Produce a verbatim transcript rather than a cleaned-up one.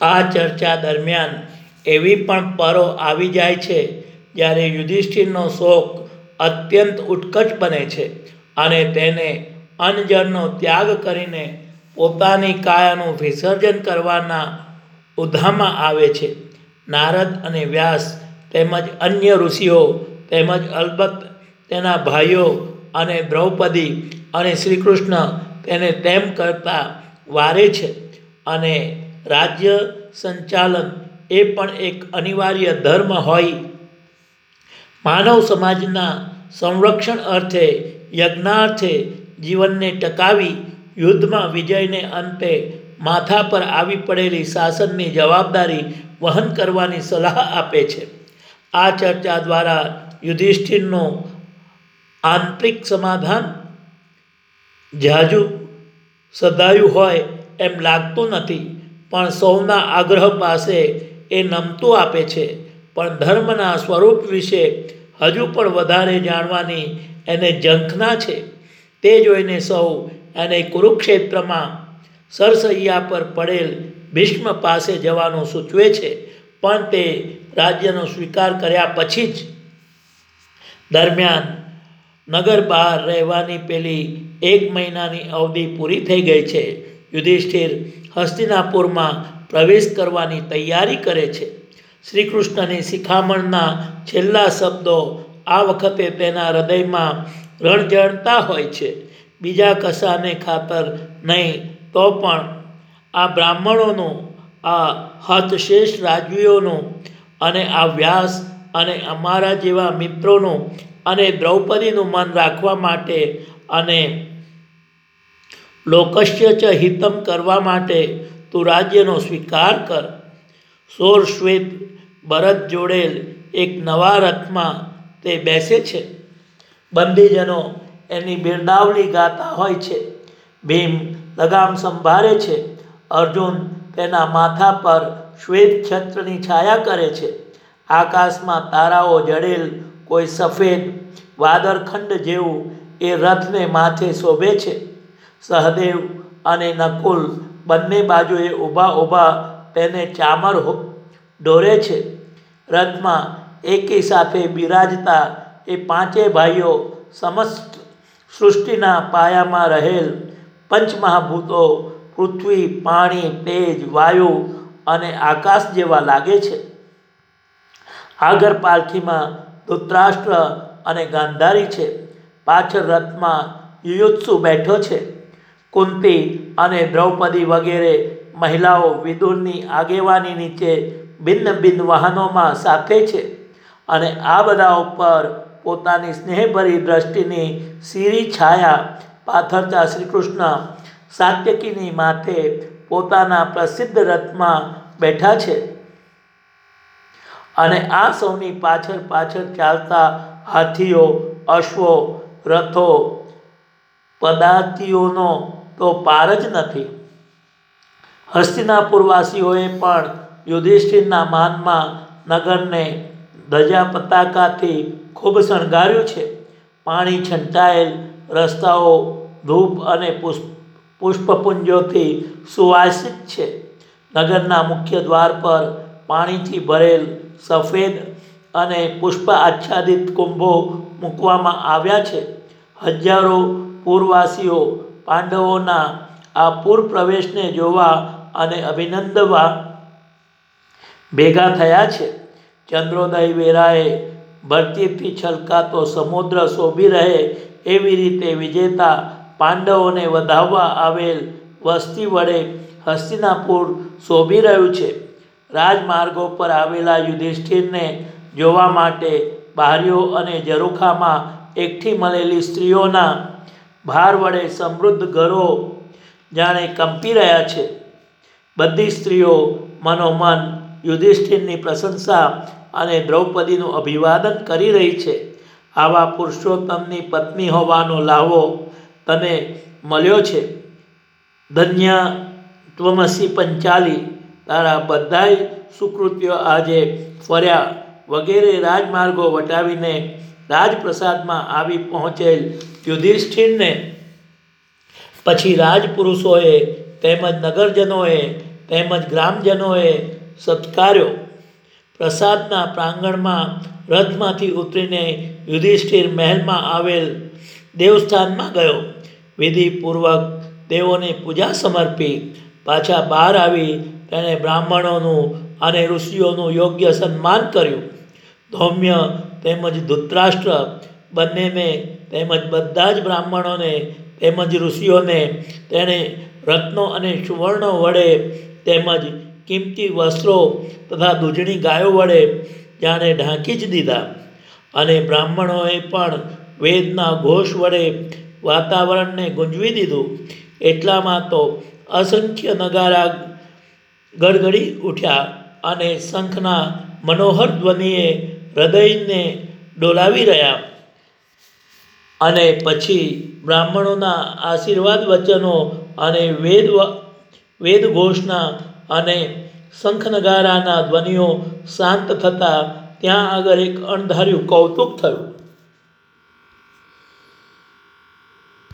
આ ચર્ચા દરમિયાન એવી પણ પરો આવી જાય છે જ્યારે યુધિષ્ઠિરનો શોક અત્યંત ઉત્કટ બને છે અને તેને અન્નજળનો ત્યાગ કરીને પોતાની કાયાનું વિસર્જન કરવાના ઉધામાં આવે છે. નારદ અને વ્યાસ તેમજ અન્ય ઋષિઓ તેમજ અલબત્ત તેના ભાઈઓ અને દ્રૌપદી અને શ્રીકૃષ્ણ તેને તેમ કરતા વારે છે અને રાજ્ય સંચાલન એ પણ એક અનિવાર્ય ધર્મ હોય માનવ સમાજના સંરક્ષણ અર્થે યજ્ઞાર્થે જીવનને ટકાવી યુદ્ધમાં વિજયને અંતે માથા પર આવી પડેલી શાસનની જવાબદારી વહન કરવાની સલાહ આપે છે. આ ચર્ચા દ્વારા યુધિષ્ઠિરનું આંતરિક સમાધાન ઝાઝું સધાયું હોય એમ લાગતું નથી, પણ સૌના આગ્રહ પાસે એ નમતું આપે છે. પણ ધર્મના સ્વરૂપ વિશે હજુ પણ વધારે જાણવાની એને ઝંખના છે. તે જોઈને સૌ એને કુરુક્ષેત્રમાં સરસૈયા પર પડેલ ભીષ્મ પાસે જવાનું સૂચવે છે, પણ તે રાજ્યનો સ્વીકાર કર્યા પછી જ. દરમિયાન નગર બહાર રહેવાની પેલી એક મહિનાની અવધિ પૂરી થઈ ગઈ છે. યુધિષ્ઠિર હસ્તિનાપુરમાં પ્રવેશ કરવાની તૈયારી કરે છે. શ્રીકૃષ્ણની શિખામણના છેલ્લા શબ્દો આ વખતે તેના હૃદયમાં રણઝણતા હોય છે. બીજા કશાને ખાતર નહીં તો પણ આ બ્રાહ્મણોનું, આ હતશેષ રાજવીઓનું અને આ વ્યાસ અને અમારા જેવા મિત્રોનું અને દ્રૌપદીનું મન રાખવા માટે અને લોકસ્ય ચ હિતમ કરવા માટે તું રાજ્યનો સ્વીકાર કર. સોળ શ્વેત બરદ જોડેલ એક નવા રથમાં તે બેસે છે. બંદીજનો એની બિરદાવલી ગાતા હોય છે. ભીમ લગામ સંભાળે છે. અર્જુન તેના માથા પર શ્વેત છત્રની છાયા કરે છે. આકાશમાં તારાઓ જડેલ કોઈ સફેદ વાદળખંડ જેવું એ રથને માથે શોભે છે. સહદેવ અને નકુલ બંને બાજુએ ઊભા ઊભા તેને ચામર ઢોરે છે. રથમાં એકી સાથે બિરાજતા એ પાંચેય ભાઈઓ સમસ્ત સૃષ્ટિના પાયામાં રહેલ પંચમહાભૂતો પૃથ્વી, પાણી, તેજ, વાયુ અને આકાશ જેવા લાગે છે. આગળ પાલખીમાં ધૃતરાષ્ટ્ર અને ગાંધારી છે. પાછળ રથમાં યુયુત્સુ બેઠો છે. કુંતી અને દ્રૌપદી વગેરે મહિલાઓ વિદુરની આગેવાની નીચે ભિન્ન ભિન્ન વાહનોમાં સાથે છે અને આ બધા ઉપર પોતાની સ્નેહભરી દ્રષ્ટિની શીરી છાયા પાથરતા શ્રીકૃષ્ણ સાત્યકીની માથે પોતાના પ્રસિદ્ધ રથમાં બેઠા છે અને આ સૌની પાછળ પાછળ ચાલતા હાથીઓ, અશ્વો, રથો, પદાતિઓનો તો પાર જ નથી. હસ્તિનાપુરવાસીઓએ પણ યુધિષ્ઠિરના માનમાં નગરને ધજા પતાકાથી ખૂબ શણગાર્યું છે. પાણી છંટાયેલ રસ્તાઓ ધૂપ અને પુષ્પ પુષ્પપુંજોથી સુવાસિત છે. નગરના મુખ્ય દ્વાર પર પાણીથી ભરેલ સફેદ અને પુષ્પ આચ્છાદિત કુંભો મૂકવામાં આવ્યા છે. હજારો પૂરવાસીઓ પાંડવોના આ પૂર પ્રવેશને જોવા અને અભિનંદવા ભેગા થયા છે. ચંદ્રોદય વેળાએ ભરતીથી છલકાતો સમુદ્ર શોભી રહે એવી રીતે વિજેતા પાંડવોને વધાવવા આવેલ વસ્તી વડે હસ્તિનાપુર શોભી રહ્યું છે. રાજમાર્ગો પર આવેલા યુધિષ્ઠિરને જોવા માટે બારીઓ અને ઝરૂખામાં એકઠી મળેલી સ્ત્રીઓના ભાર વડે સમૃદ્ધ ઘરો જાણે કંપી રહ્યા છે. બધી સ્ત્રીઓ મનોમન યુધિષ્ઠિરની પ્રશંસા અને દ્રૌપદીનું અભિવાદન કરી રહી છે. આવા પુરુષોત્તમની પત્ની હોવાનો લાવો તને મળ્યો છે. ધન્ય ત્વમસી પંચાલી. તારા બધાય સુકૃત્યો આજે ફર્યા વગેરે રાજમાર્ગો વટાવીને રાજપ્રસાદમાં આવી પહોંચેલ યુધિષ્ઠિરને પછી રાજપુરુષોએ તેમજ નગરજનોએ તેમજ ગ્રામજનોએ સત્કાર્યો. પ્રસાદના પ્રાંગણમાં રથમાંથી ઉતરીને યુધિષ્ઠિર મહેલમાં આવેલ દેવસ્થાનમાં ગયો. વિધિપૂર્વક દેવોને પૂજા સમર્પી પાછા બહાર આવી તેણે બ્રાહ્મણોનું અને ઋષિઓનું યોગ્ય સન્માન કર્યું. ધૌમ્ય તેમજ ધૃતરાષ્ટ્ર બંનેને તેમજ બધા જ બ્રાહ્મણોને તેમજ ઋષિઓને તેણે રત્નો અને સુવર્ણ વડે તેમજ કિંમતી વસ્ત્રો તથા દૂધણી ગાયો વડે જાણે ઢાંકી જ દીધા. અને બ્રાહ્મણોએ પણ વેદના ઘોષ વડે વાતાવરણને ગુંજવી દીધું. એટલામાં તો અસંખ્ય નગારા ગડગડી ઉઠ્યા અને શંખના મનોહર ધ્વનિએ હૃદયને ડોલાવી રહ્યા. અને પછી બ્રાહ્મણોના આશીર્વાદ વચનો અને વેદ વેદઘોષના અને શંખનગારાના ધ્વનિઓ શાંત થતાં ત્યાં આગળ એક અણધાર્યું કૌતુક થયું.